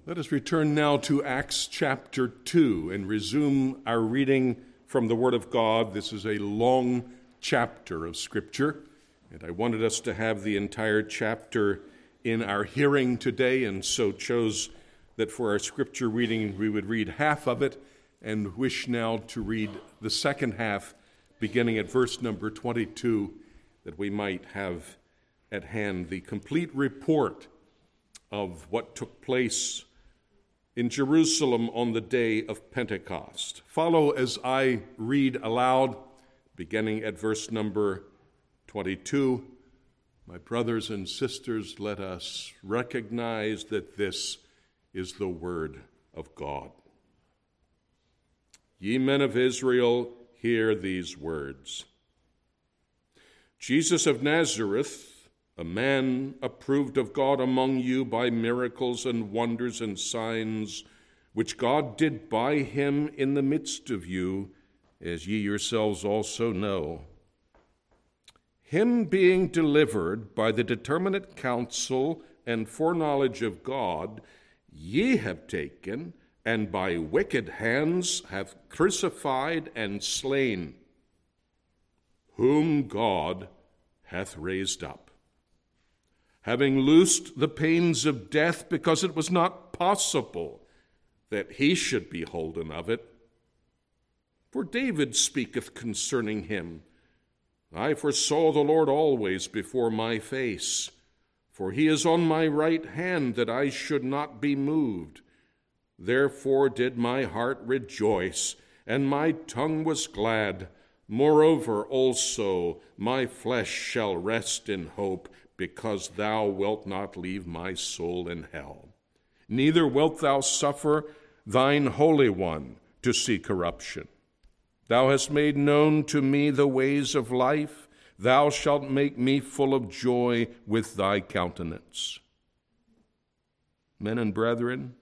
Let us return now to Acts chapter 2 and resume our reading from the Word of God. This is a long chapter of Scripture, and I wanted us to have the entire chapter in our hearing today, and so chose that for our Scripture reading we would read half of it and wish now to read the second half, beginning at verse number 22, that we might have at hand the complete report of what took place in Jerusalem on the day of Pentecost. Follow as I read aloud, beginning at verse number 22. My brothers and sisters, let us recognize that this is the word of God. Ye men of Israel, hear these words. Jesus of Nazareth, a man approved of God among you by miracles and wonders and signs, which God did by him in the midst of you, as ye yourselves also know. Him being delivered by the determinate counsel and foreknowledge of God, ye have taken, and by wicked hands have crucified and slain, whom God hath raised up, having loosed the pains of death, because it was not possible that he should be holden of it. For David speaketh concerning him, I foresaw the Lord always before my face, for he is on my right hand, that I should not be moved. Therefore did my heart rejoice, and my tongue was glad. Moreover also my flesh shall rest in hope, because thou wilt not leave my soul in hell. Neither wilt thou suffer thine Holy One to see corruption. Thou hast made known to me the ways of life. Thou shalt make me full of joy with thy countenance. Men and brethren,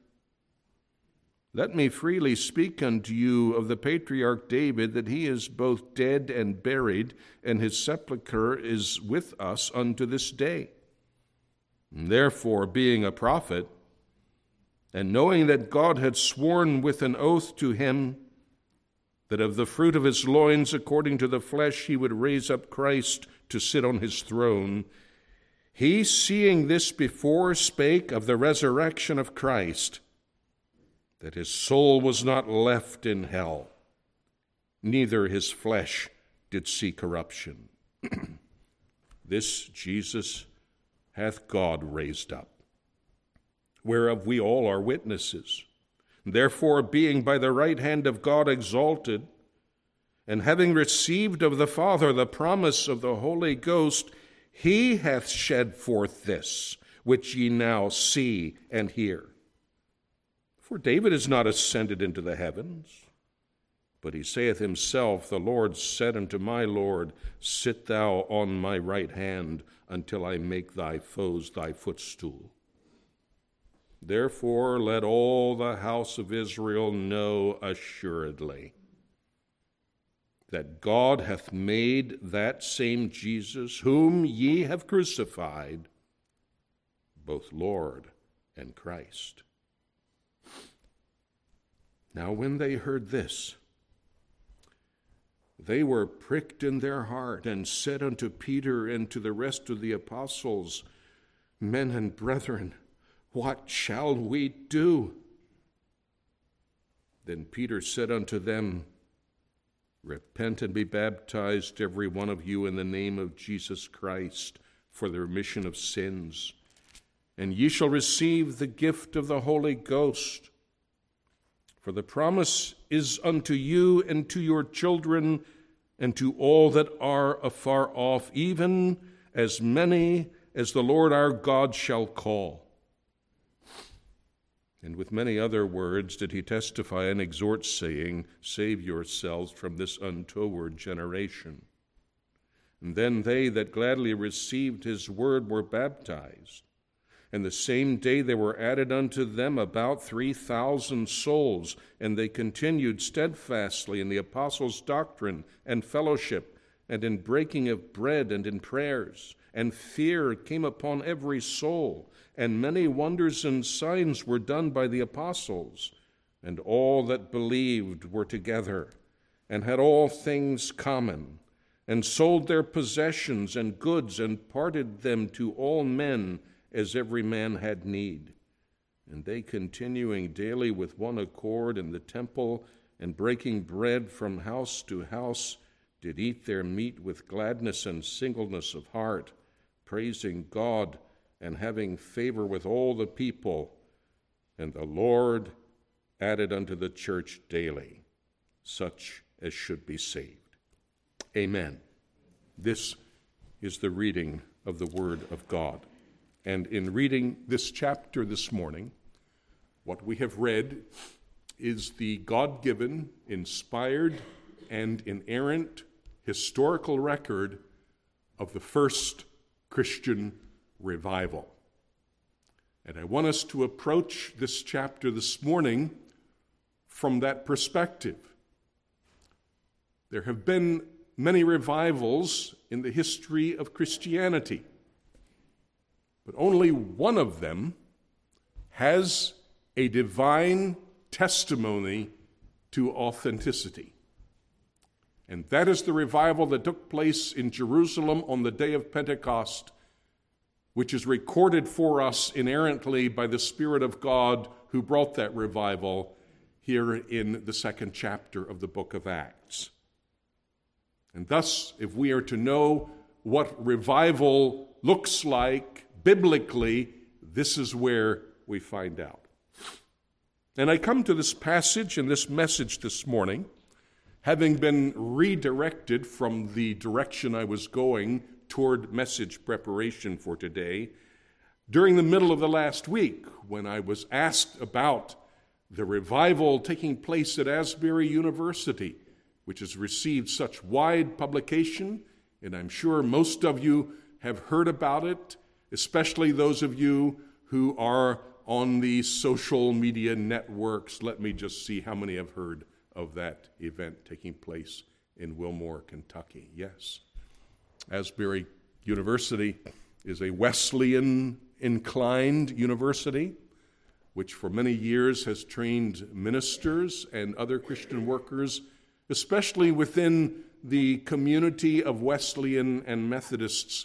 let me freely speak unto you of the patriarch David, that he is both dead and buried, and his sepulchre is with us unto this day. And therefore, being a prophet, and knowing that God had sworn with an oath to him, that of the fruit of his loins, according to the flesh, he would raise up Christ to sit on his throne, he, seeing this before, spake of the resurrection of Christ, that his soul was not left in hell, neither his flesh did see corruption. This Jesus hath God raised up, whereof we all are witnesses. Therefore, being by the right hand of God exalted, and having received of the Father the promise of the Holy Ghost, he hath shed forth this, which ye now see and hear. For David is not ascended into the heavens, but he saith himself, the Lord said unto my Lord, Sit thou on my right hand, until I make thy foes thy footstool. Therefore let all the house of Israel know assuredly that God hath made that same Jesus, whom ye have crucified, both Lord and Christ. Now when they heard this, they were pricked in their heart, and said unto Peter and to the rest of the apostles, Men and brethren, what shall we do? Then Peter said unto them, Repent and be baptized, every one of you, in the name of Jesus Christ, for the remission of sins, and ye shall receive the gift of the Holy Ghost. For the promise is unto you and to your children and to all that are afar off, even as many as the Lord our God shall call. And with many other words did he testify and exhort, saying, Save yourselves from this untoward generation. And then they that gladly received his word were baptized. And the same day there were added unto them about 3,000 souls, and they continued steadfastly in the apostles' doctrine and fellowship, and in breaking of bread and in prayers. and fear came upon every soul, and many wonders and signs were done by the apostles. And all that believed were together, and had all things common, and sold their possessions and goods, and parted them to all men, as every man had need. And they, continuing daily with one accord in the temple, and breaking bread from house to house, did eat their meat with gladness and singleness of heart, praising God and having favor with all the people. And the Lord added unto the church daily such as should be saved. Amen. This is the reading of the Word of God. And in reading this chapter this morning, what we have read is the God-given, inspired, and inerrant historical record of the first Christian revival. And I want us to approach this chapter this morning from that perspective. There have been many revivals in the history of Christianity, but only one of them has a divine testimony to authenticity. And that is the revival that took place in Jerusalem on the day of Pentecost, which is recorded for us inerrantly by the Spirit of God who brought that revival here in the second chapter of the book of Acts. And thus, if we are to know what revival looks like biblically, this is where we find out. And I come to this passage and this message this morning, having been redirected from the direction I was going toward message preparation for today, during the middle of the last week, when I was asked about the revival taking place at Asbury University, which has received such wide publication, and I'm sure most of you have heard about it, especially those of you who are on the social media networks. Let me just see how many have heard of that event taking place in Wilmore, Kentucky. Yes. Asbury University is a Wesleyan-inclined university, which for many years has trained ministers and other Christian workers, especially within the community of Wesleyans and Methodists,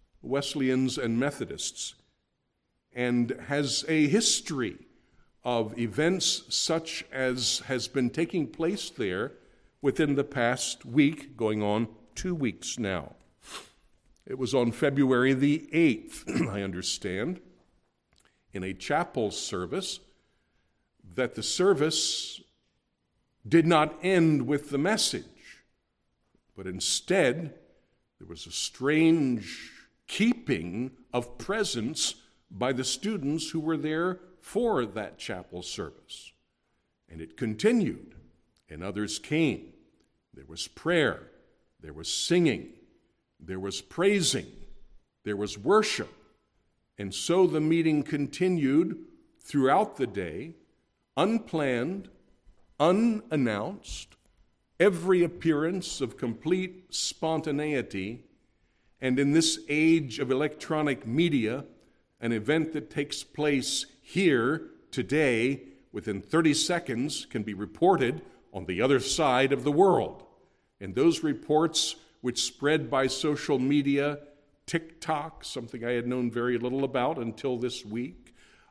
and has a history of events such as has been taking place there within the past week, going on 2 weeks now. It was on February the 8th, I understand, in a chapel service, that the service did not end with the message, but instead there was a strange keeping of presence by the students who were there for that chapel service. And it continued, and others came. There was prayer, there was singing, there was praising, there was worship. And so the meeting continued throughout the day, unplanned, unannounced, every appearance of complete spontaneity. And in this age of electronic media, an event that takes place here today within 30 seconds can be reported on the other side of the world. And those reports, which spread by social media, TikTok, something I had known very little about until this week,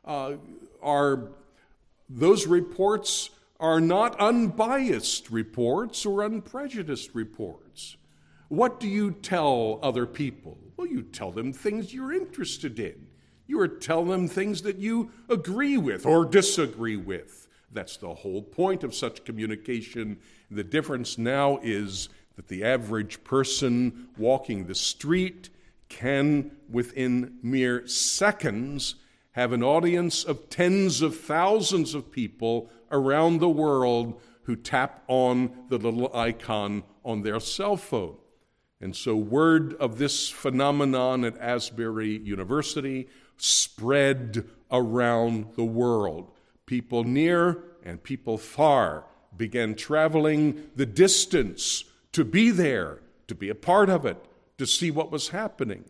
those reports are not unbiased reports or unprejudiced reports. What do you tell other people? Well, you tell them things you're interested in. You tell them things that you agree with or disagree with. That's the whole point of such communication. The difference now is that the average person walking the street can, within mere seconds, have an audience of tens of thousands of people around the world who tap on the little icon on their cell phone. And so word of this phenomenon at Asbury University spread around the world. People near and people far began traveling the distance to be there, to be a part of it, to see what was happening.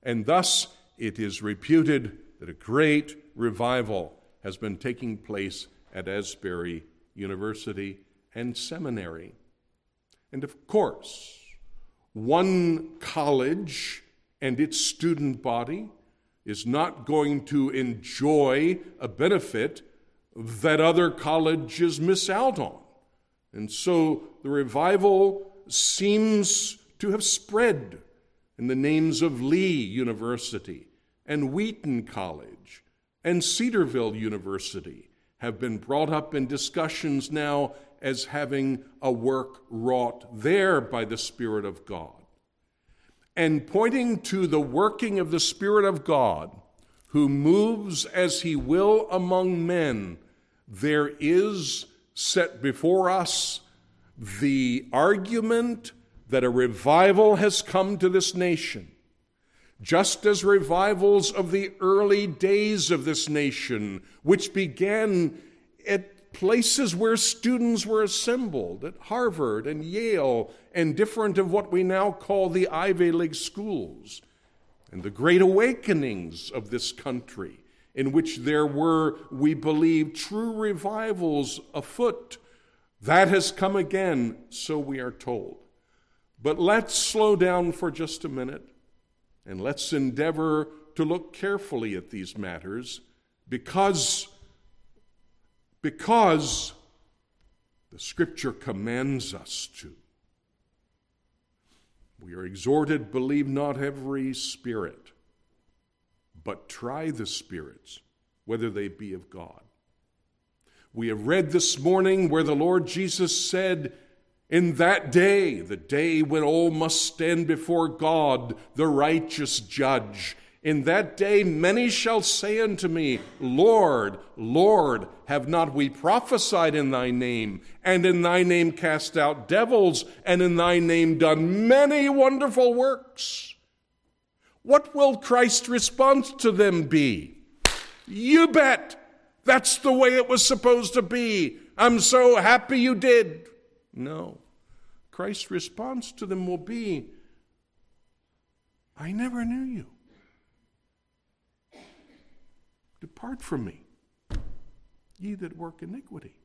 And thus it is reputed that a great revival has been taking place at Asbury University and Seminary. And of course, one college and its student body is not going to enjoy a benefit that other colleges miss out on. And so the revival seems to have spread, and the names of Lee University and Wheaton College and Cedarville University have been brought up in discussions now as having a work wrought there by the Spirit of God. And pointing to the working of the Spirit of God, who moves as he will among men, there is set before us the argument that a revival has come to this nation, just as revivals of the early days of this nation, which began at places where students were assembled, at Harvard and Yale and different of what we now call the Ivy League schools, and the great awakenings of this country, in which there were, we believe, true revivals afoot. That has come again, so we are told. But let's slow down for just a minute, and let's endeavor to look carefully at these matters, because the Scripture commands us to. We are exhorted, believe not every spirit, but try the spirits, whether they be of God. We have read this morning where the Lord Jesus said, in that day, the day when all must stand before God, the righteous judge, in that day many shall say unto me, Lord, Lord, have not we prophesied in thy name, and in thy name cast out devils, and in thy name done many wonderful works? What will Christ's response to them be? You bet! That's the way it was supposed to be. I'm so happy you did. No. Christ's response to them will be, I never knew you. Depart from me, ye that work iniquity.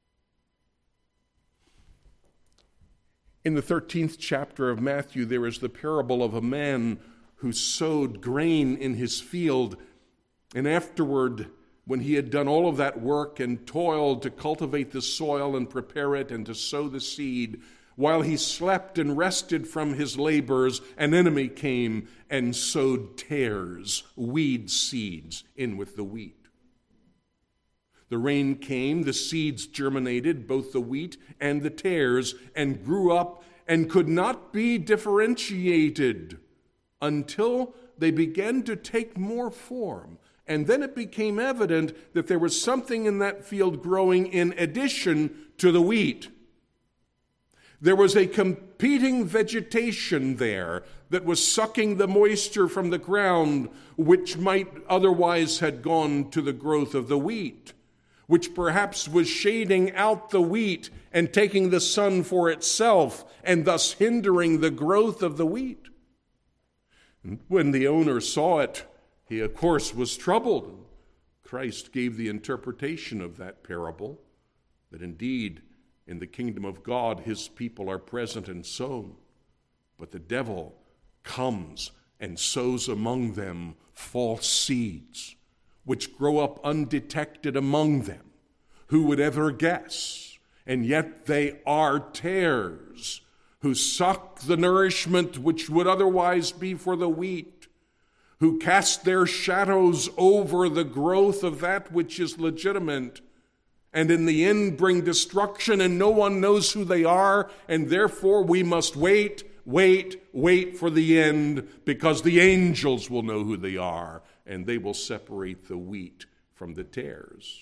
In the 13th chapter of Matthew, there is the parable of a man who sowed grain in his field, and afterward, when he had done all of that work and toiled to cultivate the soil and prepare it and to sow the seed, while he slept and rested from his labors, an enemy came and sowed tares, weed seeds, in with the wheat. The rain came, the seeds germinated, both the wheat and the tares, and grew up and could not be differentiated until they began to take more form. And then it became evident that there was something in that field growing in addition to the wheat. There was a competing vegetation there that was sucking the moisture from the ground, which might otherwise have gone to the growth of the wheat, which perhaps was shading out the wheat and taking the sun for itself, and thus hindering the growth of the wheat. And when the owner saw it, he, of course, was troubled. Christ gave the interpretation of that parable, that indeed, in the kingdom of God, his people are present and sown, but the devil comes and sows among them false seeds, which grow up undetected among them. Who would ever guess? And yet they are tares, who suck the nourishment which would otherwise be for the wheat, who cast their shadows over the growth of that which is legitimate, and in the end bring destruction, and no one knows who they are, and therefore we must wait for the end, because the angels will know who they are, and they will separate the wheat from the tares.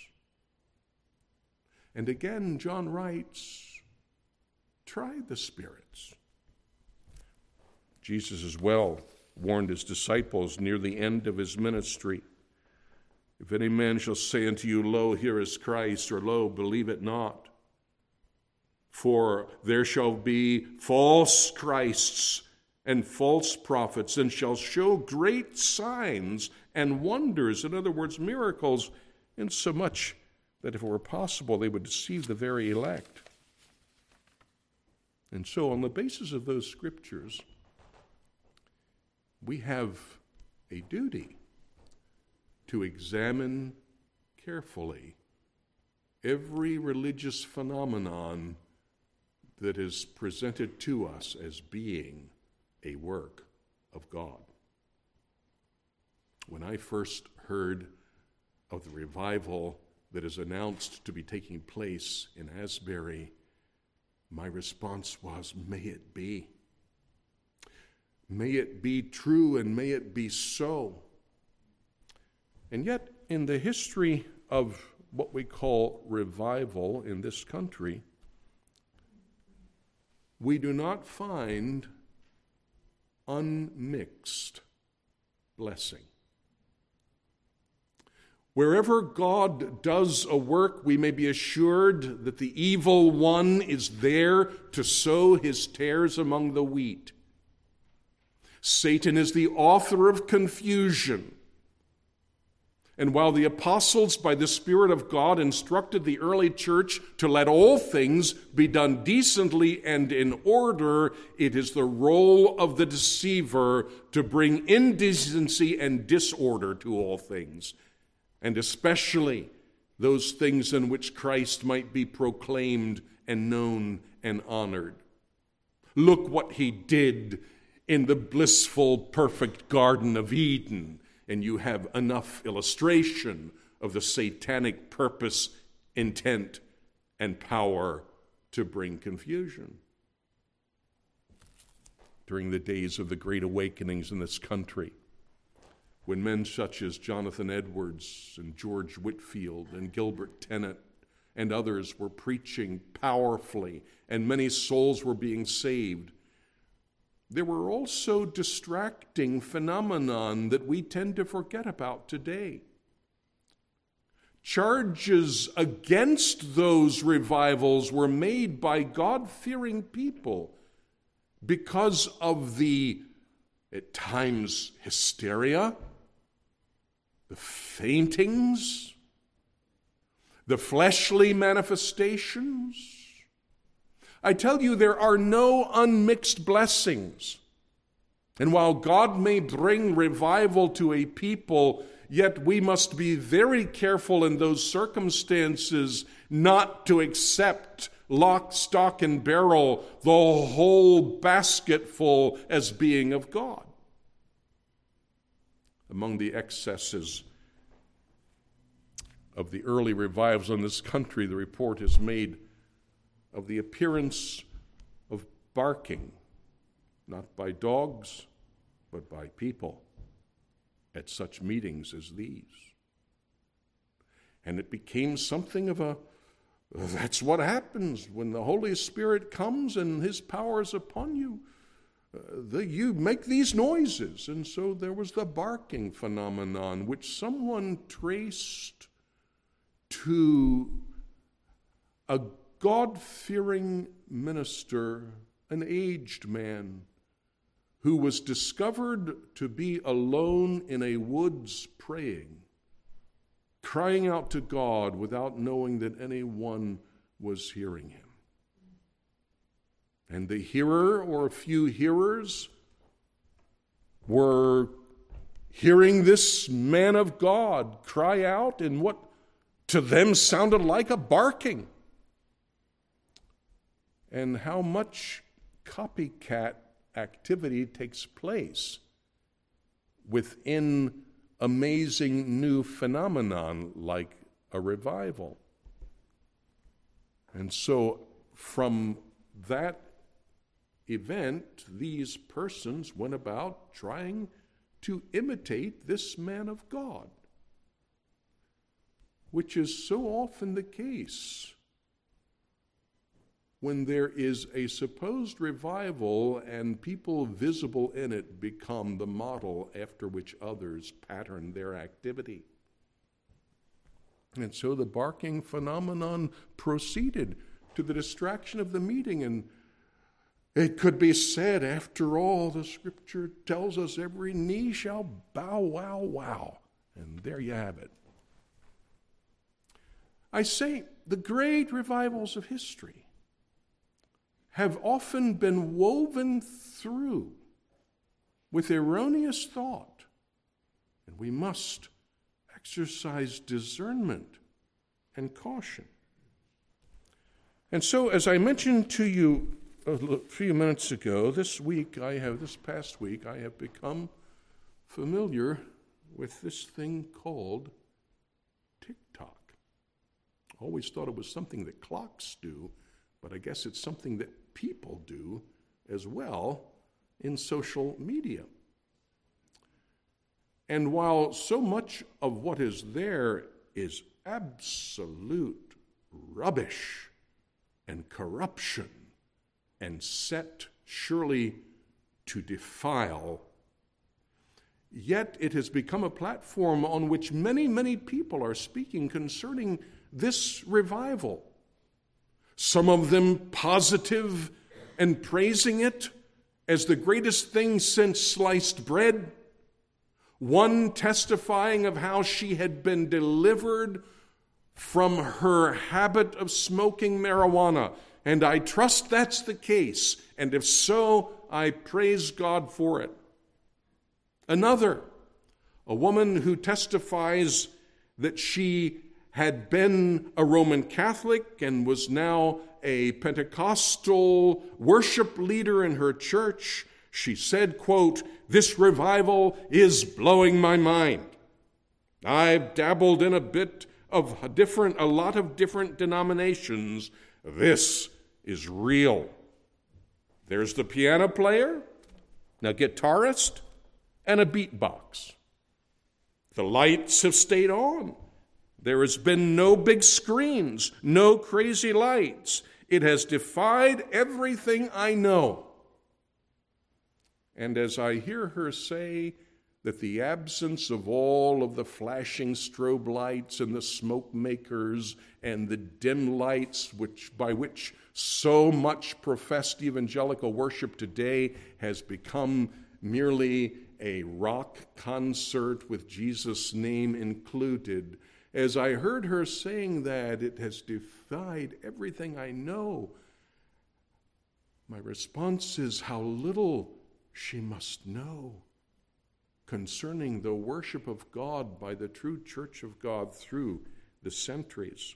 And again, John writes, try the spirits. Jesus as well warned his disciples near the end of his ministry, if any man shall say unto you, lo, here is Christ, or lo, believe it not. For there shall be false Christs and false prophets, and shall show great signs and wonders, in other words, miracles, insomuch that if it were possible, they would deceive the very elect. And so, on the basis of those scriptures, we have a duty to examine carefully every religious phenomenon that is presented to us as being a work of God. When I first heard of the revival that is announced to be taking place in Asbury, my response was, may it be. May it be true and may it be so. And yet, in the history of what we call revival in this country, we do not find unmixed blessing. Wherever God does a work, we may be assured that the evil one is there to sow his tares among the wheat. Satan is the author of confusion. And while the apostles, by the Spirit of God, instructed the early church to let all things be done decently and in order, it is the role of the deceiver to bring indecency and disorder to all things, and especially those things in which Christ might be proclaimed and known and honored. Look what he did in the blissful, perfect Garden of Eden, and you have enough illustration of the satanic purpose, intent, and power to bring confusion. During the days of the great awakenings in this country, when men such as Jonathan Edwards and George Whitefield and Gilbert Tennant and others were preaching powerfully and many souls were being saved, there were also distracting phenomenon that we tend to forget about today. Charges against those revivals were made by God-fearing people because of the, at times, hysteria, the faintings, the fleshly manifestations. I tell you, there are no unmixed blessings. And while God may bring revival to a people, yet we must be very careful in those circumstances not to accept lock, stock, and barrel the whole basketful as being of God. Among the excesses of the early revivals in this country, the report is made of the appearance of barking, not by dogs, but by people, at such meetings as these. And it became something of that's what happens when the Holy Spirit comes and his power is upon you. You make these noises. And so there was the barking phenomenon, which someone traced to a God-fearing minister, an aged man, who was discovered to be alone in a woods praying, crying out to God without knowing that anyone was hearing him. And the hearer, or a few hearers, were hearing this man of God cry out in what to them sounded like a barking. And how much copycat activity takes place within amazing new phenomenon like a revival. And so from that event, these persons went about trying to imitate this man of God, which is so often the case when there is a supposed revival and people visible in it become the model after which others pattern their activity. And so the barking phenomenon proceeded to the distraction of the meeting, and It could be said, after all, the Scripture tells us every knee shall bow, wow, wow. And there you have it. I say the great revivals of history have often been woven through with erroneous thought, and we must exercise discernment and caution. And so, as I mentioned to you a few minutes ago, this past week, I have become familiar with this thing called TikTok. Always thought it was something that clocks do, but I guess it's something that people do as well in social media. And while so much of what is there is absolute rubbish and corruption and set surely to defile, yet it has become a platform on which many, many people are speaking concerning this revival. Some of them positive and praising it as the greatest thing since sliced bread. One testifying of how she had been delivered from her habit of smoking marijuana. And I trust that's the case. And if so, I praise God for it. Another, a woman who testifies that she had been a Roman Catholic and was now a Pentecostal worship leader in her church. She said, quote, "This revival is blowing my mind. I've dabbled in a lot of different denominations. This is real. There's the piano player, a guitarist, and a beatbox. The lights have stayed on. There has been no big screens, no crazy lights. It has defied everything I know." And as I hear her say that the absence of all of the flashing strobe lights and the smoke makers and the dim lights by which so much professed evangelical worship today has become merely a rock concert with Jesus' name included, as I heard her saying that it has defied everything I know, my response is how little she must know concerning the worship of God by the true Church of God through the centuries.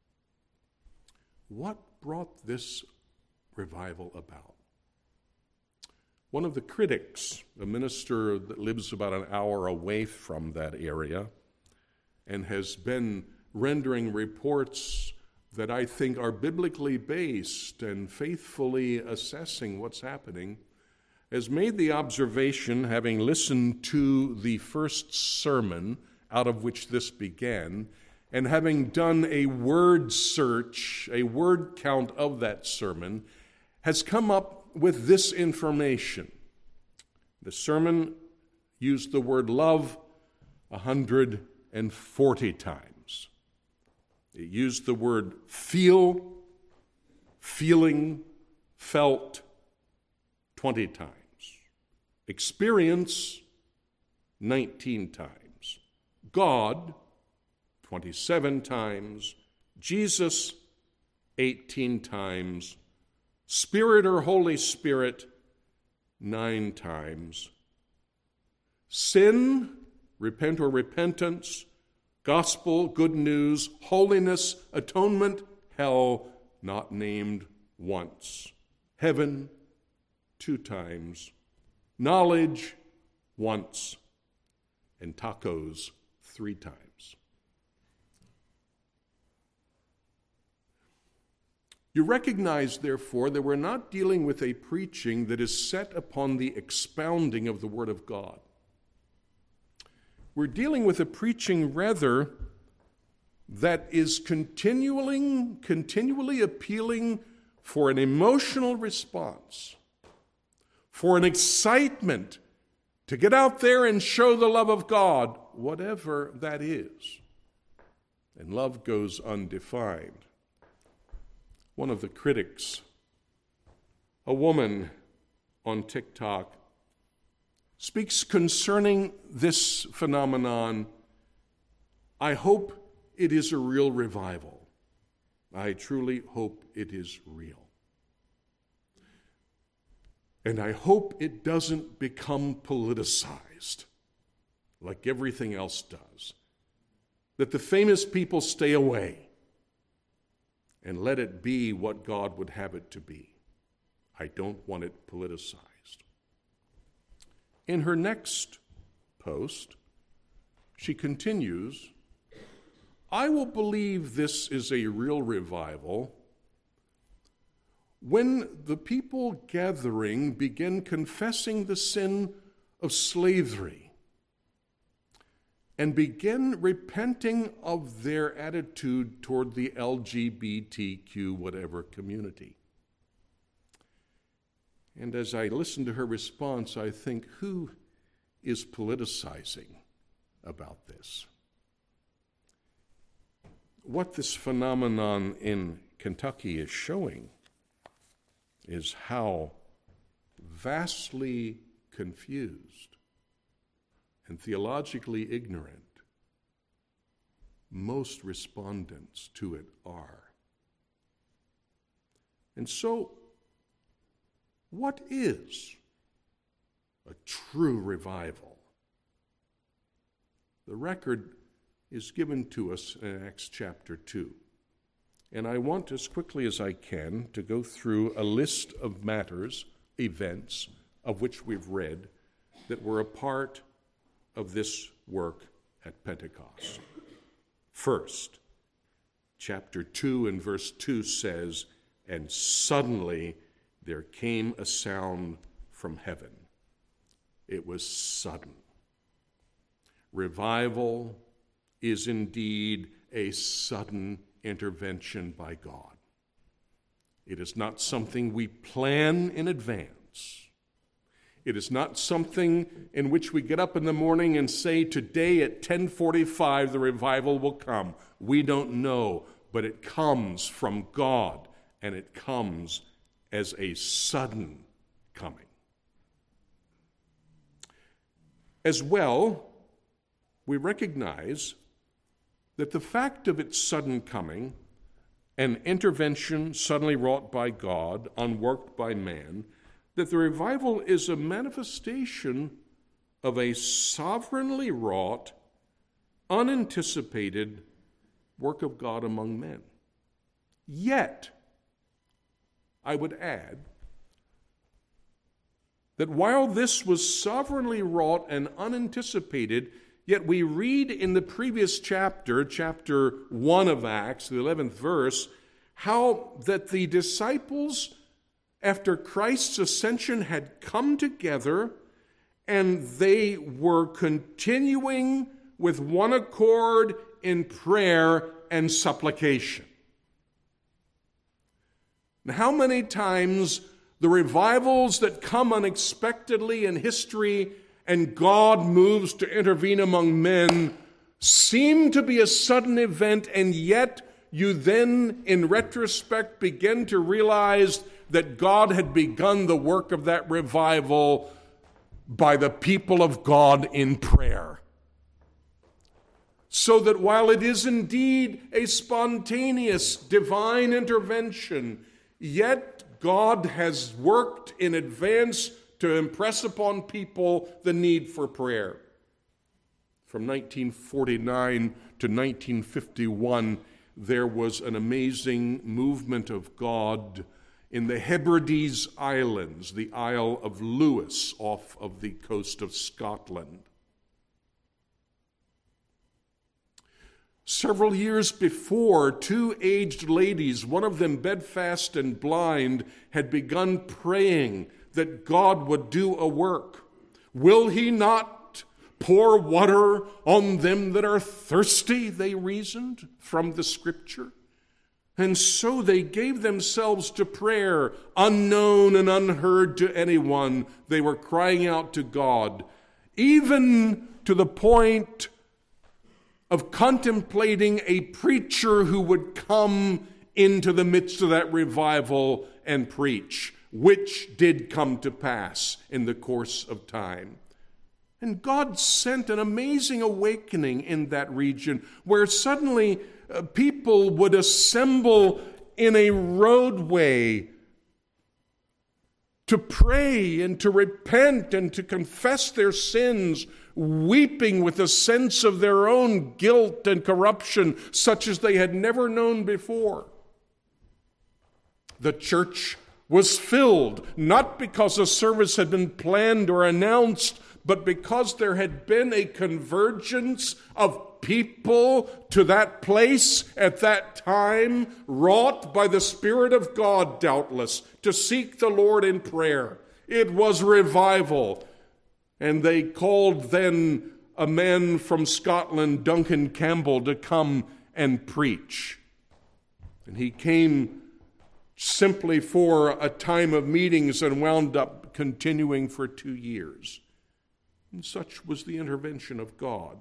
What brought this revival about? One of the critics, a minister that lives about an hour away from that area and has been rendering reports that I think are biblically based and faithfully assessing what's happening, has made the observation, having listened to the first sermon out of which this began, and having done a word search, a word count of that sermon, has come up with this information. The sermon used the word love 140 times. It used the word feel, feeling, felt 20 times. Experience 19 times. God 27 times. Jesus 18 times. Spirit or Holy Spirit 9 times. Sin, repent or repentance, gospel, good news, holiness, atonement, hell, not named once. Heaven 2 times. Knowledge once. And tacos 3 times. You recognize, therefore, that we're not dealing with a preaching that is set upon the expounding of the Word of God. We're dealing with a preaching, rather, that is continually appealing for an emotional response, for an excitement to get out there and show the love of God, whatever that is. And love goes undefined. One of the critics A woman on TikTok speaks concerning this phenomenon. I hope it is a real revival. I truly hope it is real. And I hope it doesn't become politicized like everything else does. That the famous people stay away and let it be what God would have it to be. I don't want it politicized. In her next post, she continues, I will believe this is a real revival when the people gathering begin confessing the sin of slavery and begin repenting of their attitude toward the LGBTQ whatever community. And as I listen to her response, I think, who is politicizing about this? What this phenomenon in Kentucky is showing is how vastly confused and theologically ignorant most respondents to it are. And so, what is a true revival? The record is given to us in Acts chapter 2. And I want, as quickly as I can, to go through a list of matters, events, of which we've read, that were a part of this work at Pentecost. First, chapter 2 and verse 2 says, and suddenly there came a sound from heaven. It was sudden. Revival is indeed a sudden intervention by God. It is not something we plan in advance. It is not something in which we get up in the morning and say, today at 10:45 the revival will come. We don't know, but it comes from God, and it comes as a sudden coming. As well, we recognize that the fact of its sudden coming, an intervention suddenly wrought by God, unworked by man, that the revival is a manifestation of a sovereignly wrought, unanticipated work of God among men. Yet, I would add that while this was sovereignly wrought and unanticipated, yet we read in the previous chapter, chapter 1 of Acts, the 11th verse, how that the disciples, after Christ's ascension, had come together and they were continuing with one accord in prayer and supplication. Now, how many times the revivals that come unexpectedly in history and God moves to intervene among men seem to be a sudden event, and yet you then, in retrospect, begin to realize that God had begun the work of that revival by the people of God in prayer. So that while it is indeed a spontaneous divine intervention, yet God has worked in advance to impress upon people the need for prayer. From 1949 to 1951, there was an amazing movement of God in the Hebrides Islands, the Isle of Lewis, off of the coast of Scotland. Several years before, two aged ladies, one of them bedfast and blind, had begun praying that God would do a work. Will he not pour water on them that are thirsty, they reasoned from the scripture. And so they gave themselves to prayer, unknown and unheard to anyone. They were crying out to God, even to the point of contemplating a preacher who would come into the midst of that revival and preach. which did come to pass in the course of time. And God sent an amazing awakening in that region where suddenly people would assemble in a roadway to pray and to repent and to confess their sins, weeping with a sense of their own guilt and corruption such as they had never known before. The church was filled, not because a service had been planned or announced, but because there had been a convergence of people to that place at that time, wrought by the Spirit of God, doubtless, to seek the Lord in prayer. It was revival. And they called then a man from Scotland, Duncan Campbell, to come and preach. And he came simply for a time of meetings and wound up continuing for 2 years. And such was the intervention of God.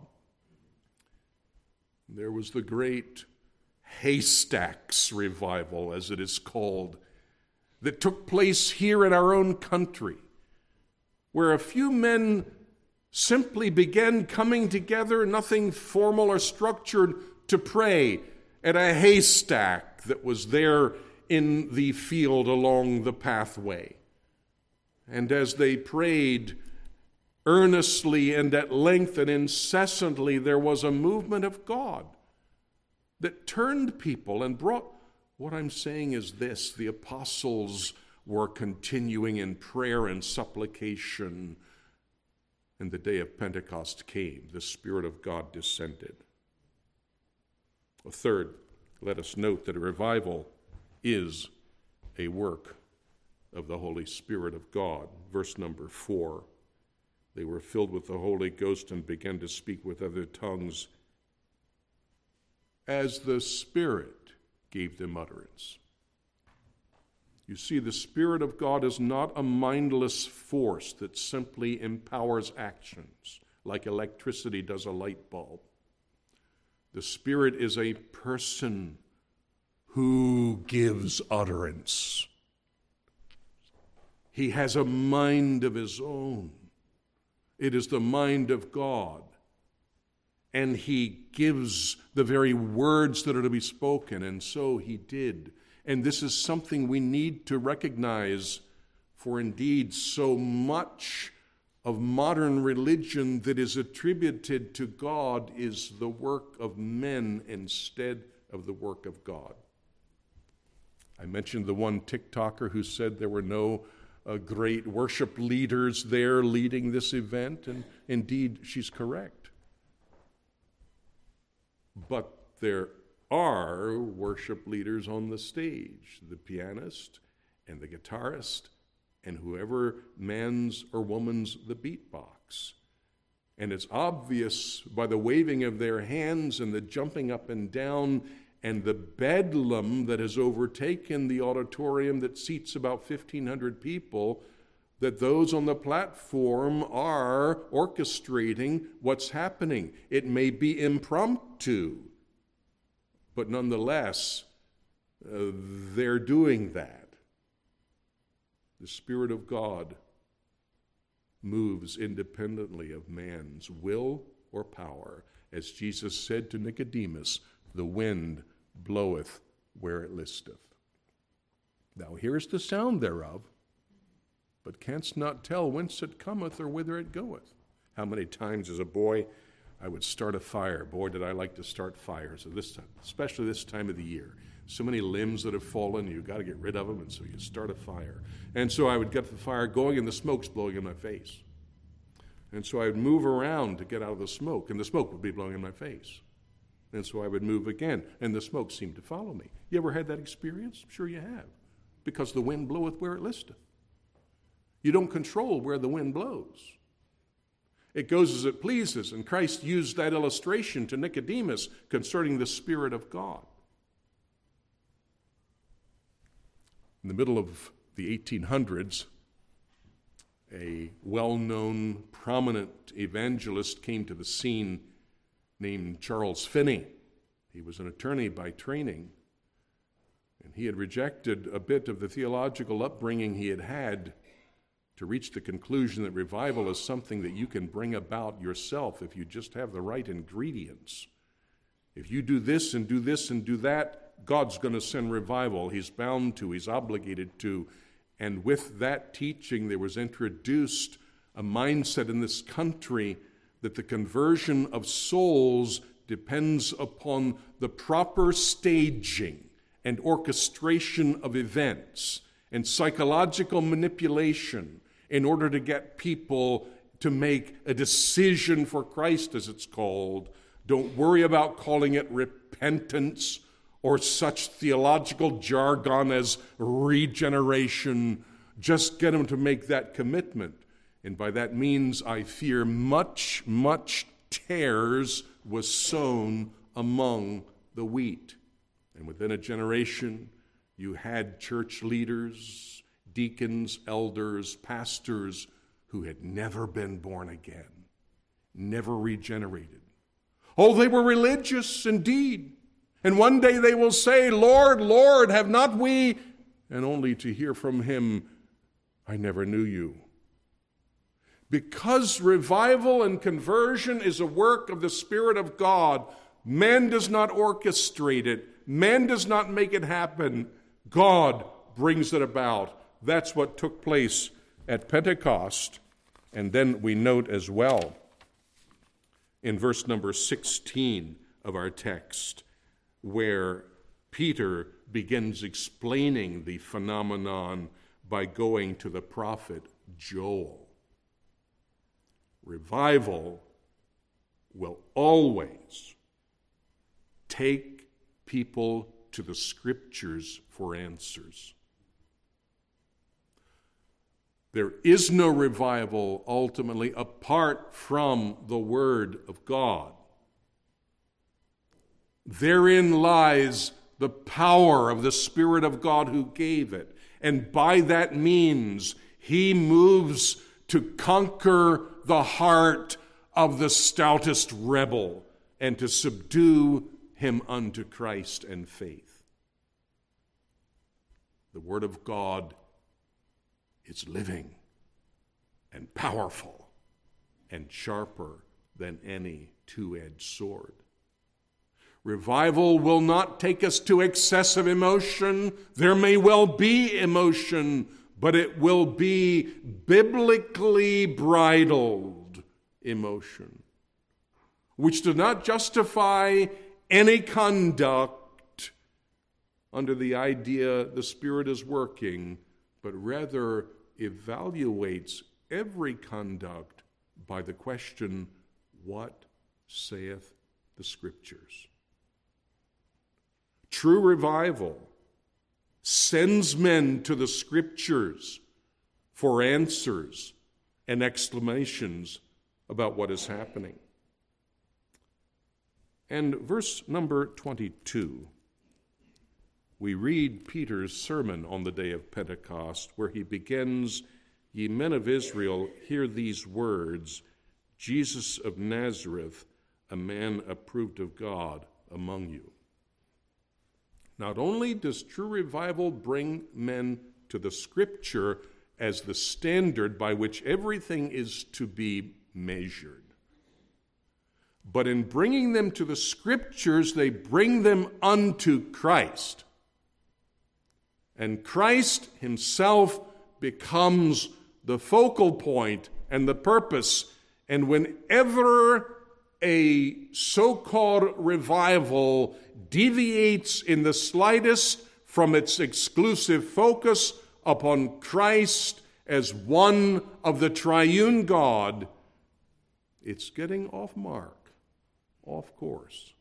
There was the great Haystacks revival, as it is called, that took place here in our own country, where a few men simply began coming together, nothing formal or structured, to pray at a haystack that was there in the field along the pathway. And as they prayed earnestly and at length and incessantly, there was a movement of God that turned people and brought. What I'm saying is this: the apostles were continuing in prayer and supplication, and the day of Pentecost came. The Spirit of God descended. Third, let us note that a revival is a work of the Holy Spirit of God. Verse number 4. They were filled with the Holy Ghost and began to speak with other tongues as the Spirit gave them utterance. You see, the Spirit of God is not a mindless force that simply empowers actions like electricity does a light bulb. The Spirit is a person who gives utterance. He has a mind of his own. It is the mind of God. And he gives the very words that are to be spoken, and so he did. And this is something we need to recognize, for indeed so much of modern religion that is attributed to God is the work of men instead of the work of God. I mentioned the one TikToker who said there were no great worship leaders there leading this event, and indeed she's correct. But there are worship leaders on the stage, the pianist and the guitarist and whoever mans or womans the beatbox. And it's obvious by the waving of their hands and the jumping up and down and the bedlam that has overtaken the auditorium that seats about 1,500 people, that those on the platform are orchestrating what's happening. It may be impromptu, but nonetheless, they're doing that. The Spirit of God moves independently of man's will or power. As Jesus said to Nicodemus, the wind bloweth where it listeth. Thou hearest the sound thereof, but canst not tell whence it cometh or whither it goeth. How many times as a boy I would start a fire. Boy, did I like to start fires, especially this time of the year. So many limbs that have fallen, you've got to get rid of them, and so you start a fire. And so I would get the fire going, and the smoke's blowing in my face. And so I would move around to get out of the smoke, and the smoke would be blowing in my face. And so I would move again, and the smoke seemed to follow me. You ever had that experience? I'm sure you have. Because the wind bloweth where it listeth. You don't control where the wind blows. It goes as it pleases, and Christ used that illustration to Nicodemus concerning the Spirit of God. In the middle of the 1800s, a well-known, prominent evangelist came to the scene named Charles Finney. He was an attorney by training, And he had rejected a bit of the theological upbringing he had to reach the conclusion that revival is something that you can bring about yourself if you just have the right ingredients. If you do this and do this and do that, God's going to send revival. He's bound to, he's obligated to. And with that teaching, there was introduced a mindset in this country that the conversion of souls depends upon the proper staging and orchestration of events and psychological manipulation in order to get people to make a decision for Christ, as it's called. Don't worry about calling it repentance or such theological jargon as regeneration. Just get them to make that commitment. And by that means, I fear much tares was sown among the wheat. And within a generation, you had church leaders, deacons, elders, pastors who had never been born again, never regenerated. Oh, they were religious indeed. And one day they will say, Lord, Lord, have not we? And only to hear from him, I never knew you. Because revival and conversion is a work of the Spirit of God, man does not orchestrate it. Man does not make it happen. God brings it about. That's what took place at Pentecost. And then we note as well in verse number 16 of our text, where Peter begins explaining the phenomenon by going to the prophet Joel. Revival will always take people to the Scriptures for answers. There is no revival ultimately apart from the Word of God. Therein lies the power of the Spirit of God who gave it. And by that means, he moves to conquer the heart of the stoutest rebel and to subdue him unto Christ and faith. The Word of God is living and powerful and sharper than any two-edged sword. Revival will not take us to excessive emotion. There may well be emotion, but it will be biblically bridled emotion, which does not justify any conduct under the idea the Spirit is working, but rather evaluates every conduct by the question, what saith the Scriptures? True revival sends men to the Scriptures for answers and exclamations about what is happening. And verse number 22, we read Peter's sermon on the day of Pentecost, where he begins, Ye men of Israel, hear these words, Jesus of Nazareth, a man approved of God among you. Not only does true revival bring men to the Scripture as the standard by which everything is to be measured, but in bringing them to the Scriptures, they bring them unto Christ. And Christ himself becomes the focal point and the purpose. And whenever a so-called revival deviates in the slightest from its exclusive focus upon Christ as one of the triune God, it's getting off mark, off course.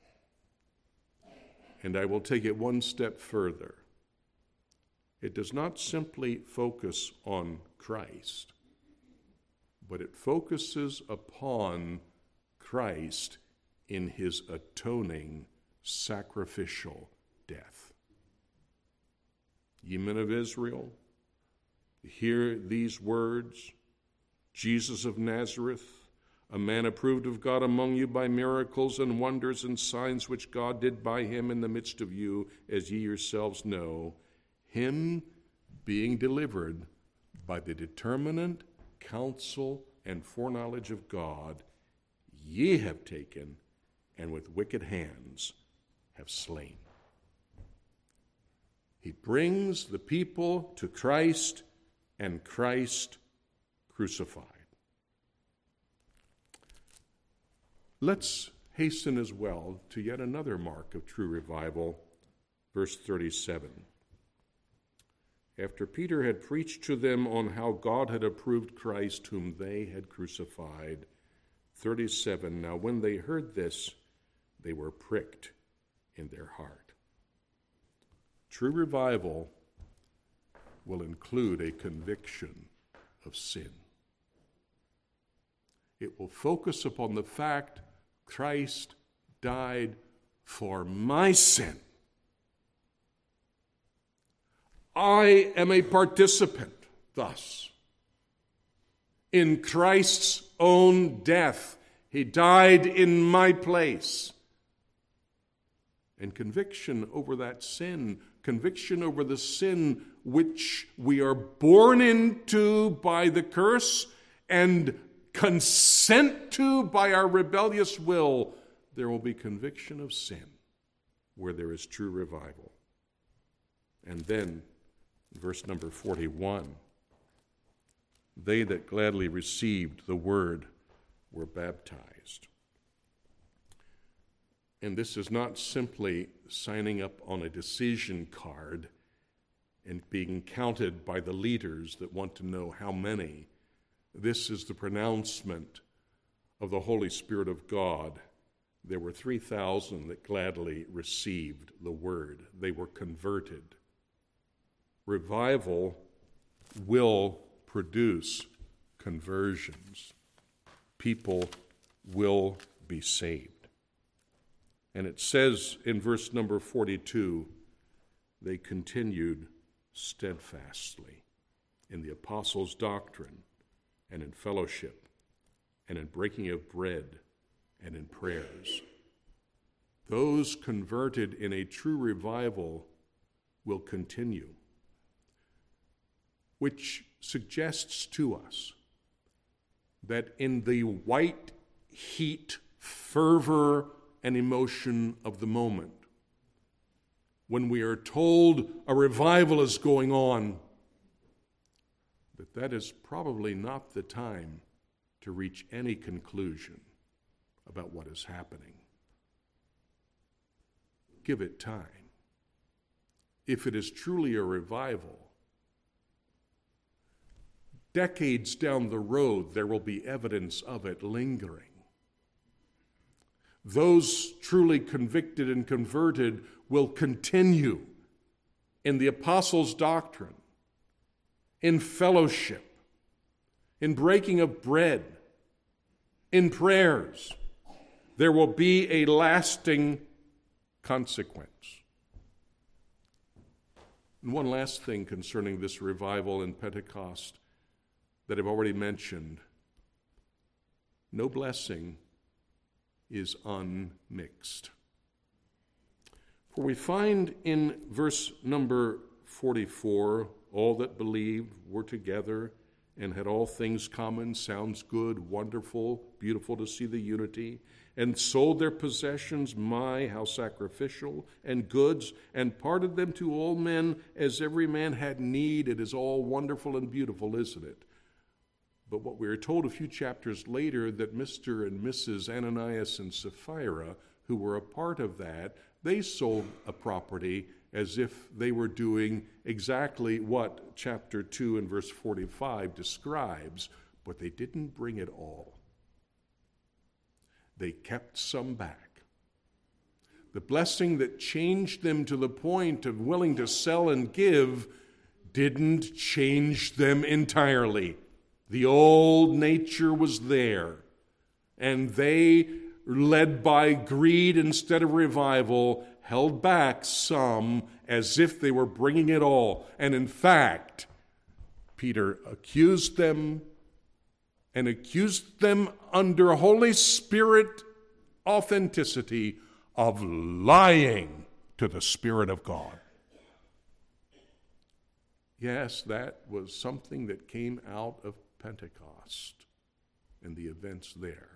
And I will take it one step further. It does not simply focus on Christ, but it focuses upon Christ in his atoning sacrificial death. Ye men of Israel, hear these words, Jesus of Nazareth, a man approved of God among you by miracles and wonders and signs which God did by him in the midst of you, as ye yourselves know, him being delivered by the determinate counsel and foreknowledge of God, ye have taken, and with wicked hands have slain. He brings the people to Christ, and Christ crucified. Let's hasten as well to yet another mark of true revival, verse 37. After Peter had preached to them on how God had approved Christ whom they had crucified, 37, now when they heard this, they were pricked in their heart. True revival will include a conviction of sin. It will focus upon the fact Christ died for my sin. I am a participant, thus, in Christ's own death. He died in my place. And conviction over that sin, conviction over the sin which we are born into by the curse and consent to by our rebellious will, there will be conviction of sin where there is true revival. And then, verse number 41, they that gladly received the word were baptized. And this is not simply signing up on a decision card and being counted by the leaders that want to know how many. This is the pronouncement of the Holy Spirit of God. There were 3,000 that gladly received the word. They were converted. Revival will produce conversions. People will be saved. And it says in verse number 42, they continued steadfastly in the apostles' doctrine and in fellowship and in breaking of bread and in prayers. Those converted in a true revival will continue, which suggests to us that in the white heat, fervor, and emotion of the moment, when we are told a revival is going on, that is probably not the time to reach any conclusion about what is happening. Give it time. If it is truly a revival, decades down the road, there will be evidence of it lingering. Those truly convicted and converted will continue in the apostles' doctrine, in fellowship, in breaking of bread, in prayers. There will be a lasting consequence. And one last thing concerning this revival in Pentecost that I've already mentioned. No blessing is unmixed. For we find in verse number 44, all that believed were together and had all things common. Sounds good, wonderful, beautiful to see the unity. And sold their possessions, how sacrificial, and goods, and parted them to all men as every man had need. It is all wonderful and beautiful, isn't it? But what we are told a few chapters later, that Mr. and Mrs. Ananias and Sapphira, who were a part of that, they sold a property as if they were doing exactly what chapter 2 and verse 45 describes, but they didn't bring it all. They kept some back. The blessing that changed them to the point of willing to sell and give didn't change them entirely. The old nature was there, and they, led by greed instead of revival, held back some as if they were bringing it all. And in fact, Peter accused them and accused them under Holy Spirit authenticity of lying to the Spirit of God. Yes, that was something that came out of Pentecost and the events there.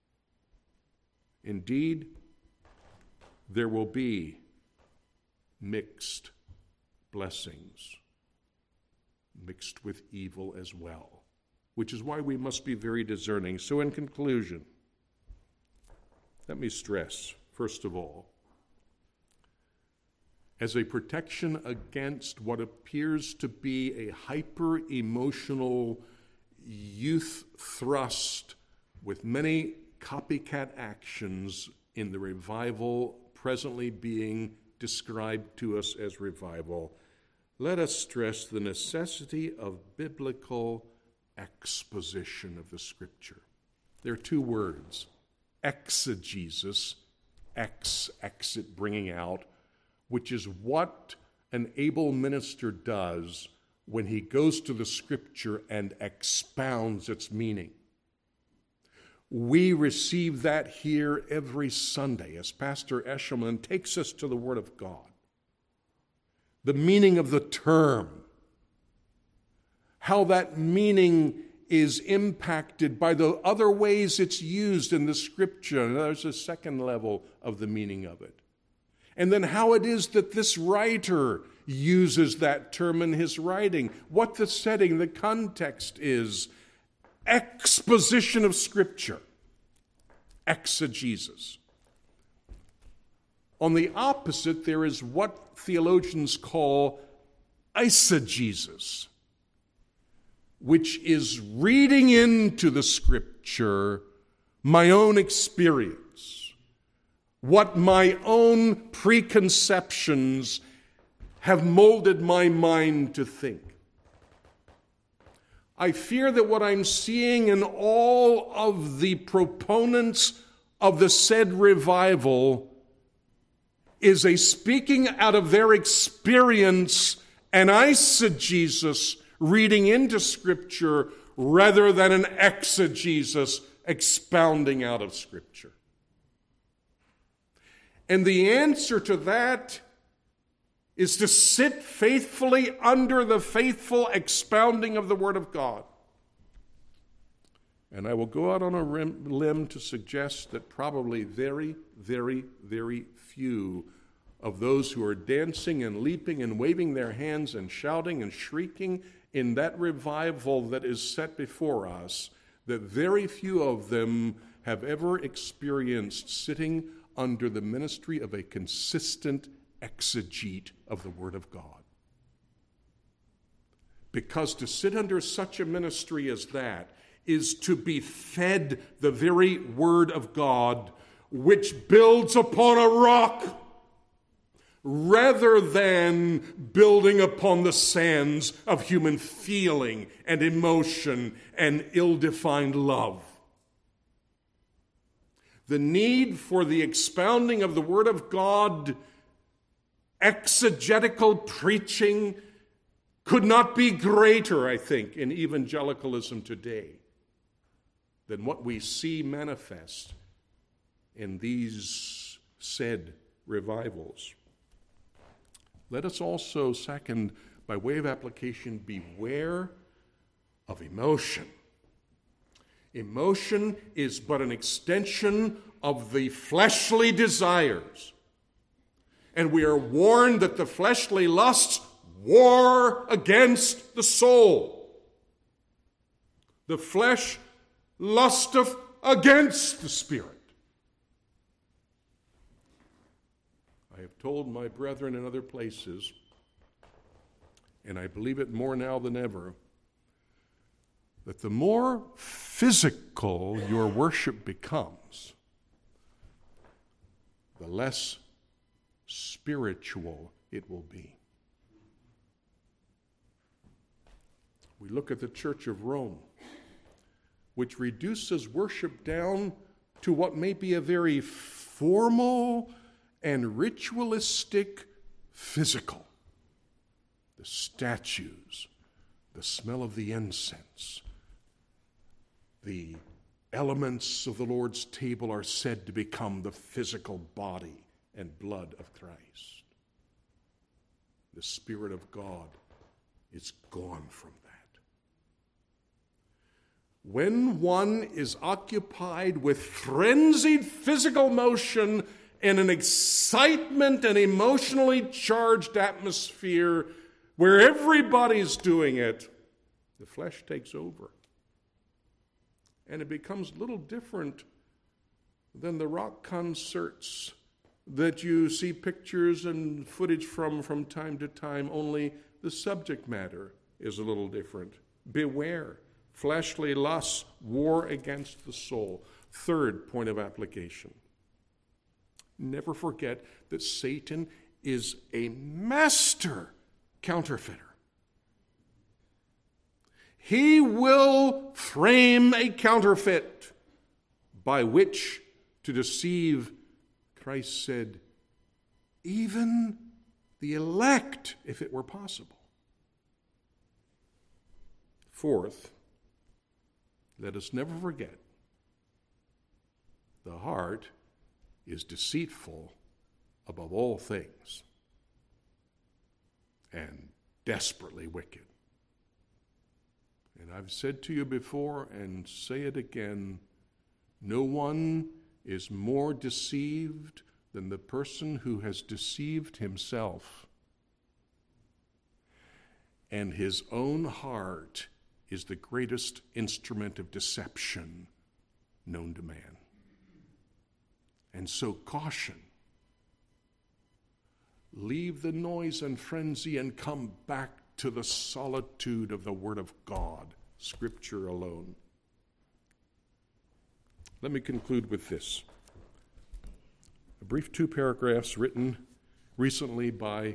Indeed, there will be mixed blessings, mixed with evil as well, which is why we must be very discerning. So in conclusion, let me stress, first of all, as a protection against what appears to be a hyper-emotional youth thrust with many copycat actions in the revival presently being described to us as revival, let us stress the necessity of biblical exposition of the Scripture. There are two words, exegesis, exit, bringing out, which is what an able minister does when he goes to the Scripture and expounds its meaning. We receive that here every Sunday as Pastor Eshelman takes us to the Word of God. The meaning of the term, how that meaning is impacted by the other ways it's used in the Scripture. And there's a second level of the meaning of it. And then how it is that this writer uses that term in his writing, what the setting, the context is. Exposition of Scripture, exegesis. On the opposite, there is what theologians call eisegesis, which is reading into the Scripture my own experience, what my own preconceptions have molded my mind to think. I fear that what I'm seeing in all of the proponents of the said revival is a speaking out of their experience and eisegesis, reading into Scripture, rather than an exegesis, expounding out of Scripture. And the answer to that is to sit faithfully under the faithful expounding of the Word of God. And I will go out on a limb to suggest that probably very, very, very few of those who are dancing and leaping and waving their hands and shouting and shrieking in that revival that is set before us, that very few of them have ever experienced sitting under the ministry of a consistent exegete of the Word of God. Because to sit under such a ministry as that is to be fed the very Word of God, which builds upon a rock, rather than building upon the sands of human feeling and emotion and ill-defined love. The need for the expounding of the Word of God, exegetical preaching, could not be greater, I think, in evangelicalism today than what we see manifest in these said revivals. Let us also, second, by way of application, beware of emotion. Emotion is but an extension of the fleshly desires. And we are warned that the fleshly lusts war against the soul. The flesh lusteth against the Spirit. I have told my brethren in other places, and I believe it more now than ever, that the more physical your worship becomes, the less spiritual it will be. We look at the Church of Rome, which reduces worship down to what may be a very formal and ritualistic physical. The statues, the smell of the incense, the elements of the Lord's table are said to become the physical body and blood of Christ. The Spirit of God is gone from that. When one is occupied with frenzied physical motion in an excitement and emotionally charged atmosphere where everybody's doing it, the flesh takes over. And it becomes little different than the rock concerts that you see pictures and footage from time to time, only the subject matter is a little different. Beware. Fleshly lusts war against the soul. Third point of application. Never forget that Satan is a master counterfeiter. He will frame a counterfeit by which to deceive, Christ said, even the elect, if it were possible. Fourth, let us never forget, the heart is deceitful above all things and desperately wicked. And I've said to you before and say it again, no one is more deceived than the person who has deceived himself. And his own heart is the greatest instrument of deception known to man. And so caution. Leave the noise and frenzy and come back to the solitude of the Word of God, Scripture alone. Let me conclude with this. A brief 2 paragraphs written recently by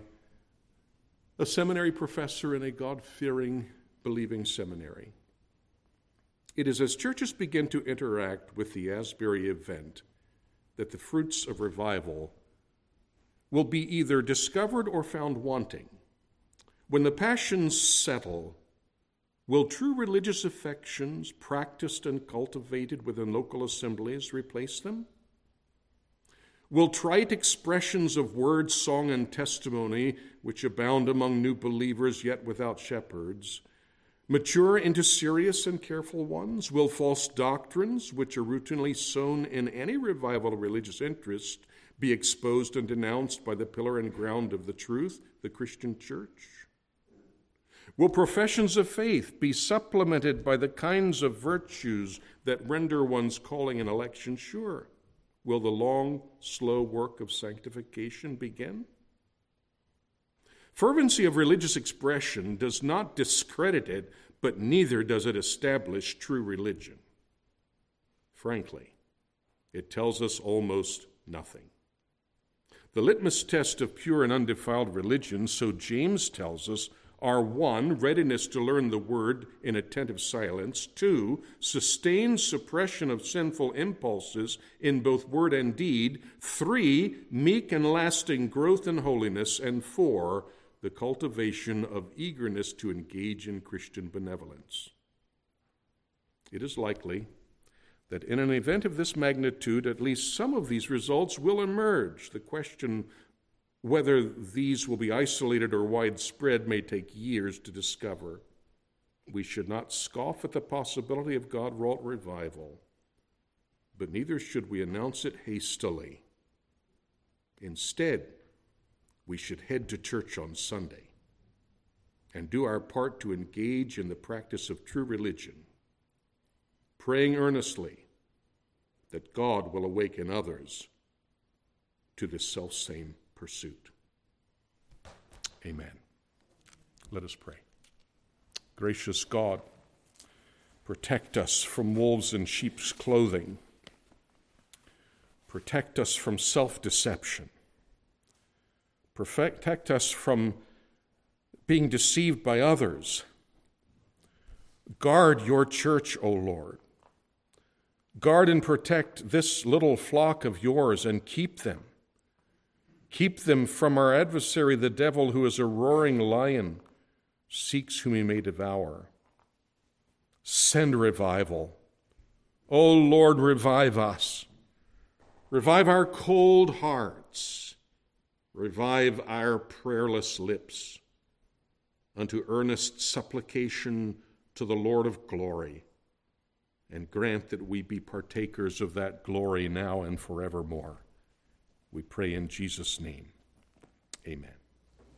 a seminary professor in a God-fearing, believing seminary. It is as churches begin to interact with the Asbury event that the fruits of revival will be either discovered or found wanting. When the passions settle, will true religious affections, practiced and cultivated within local assemblies, replace them? Will trite expressions of word, song, and testimony, which abound among new believers yet without shepherds, mature into serious and careful ones? Will false doctrines, which are routinely sown in any revival of religious interest, be exposed and denounced by the pillar and ground of the truth, the Christian church? Will professions of faith be supplemented by the kinds of virtues that render one's calling and election sure? Will the long, slow work of sanctification begin? Fervency of religious expression does not discredit it, but neither does it establish true religion. Frankly, it tells us almost nothing. The litmus test of pure and undefiled religion, so James tells us, are 1, readiness to learn the word in attentive silence, 2, sustained suppression of sinful impulses in both word and deed, 3, meek and lasting growth in holiness, and 4, the cultivation of eagerness to engage in Christian benevolence. It is likely that in an event of this magnitude, at least some of these results will emerge. The question whether these will be isolated or widespread may take years to discover. We should not scoff at the possibility of God-wrought revival, but neither should we announce it hastily. Instead, we should head to church on Sunday and do our part to engage in the practice of true religion, praying earnestly that God will awaken others to the selfsame pursuit. Amen. Let us pray. Gracious God, protect us from wolves in sheep's clothing. Protect us from self-deception. Protect us from being deceived by others. Guard your church, O Lord. Guard and protect this little flock of yours and keep them. Keep them from our adversary, the devil, who is a roaring lion, seeks whom he may devour. Send revival O Lord, revive us. Revive our cold hearts. Revive our prayerless lips unto earnest supplication to the Lord of glory, and grant that we be partakers of that glory now and forevermore. We pray in Jesus' name. Amen.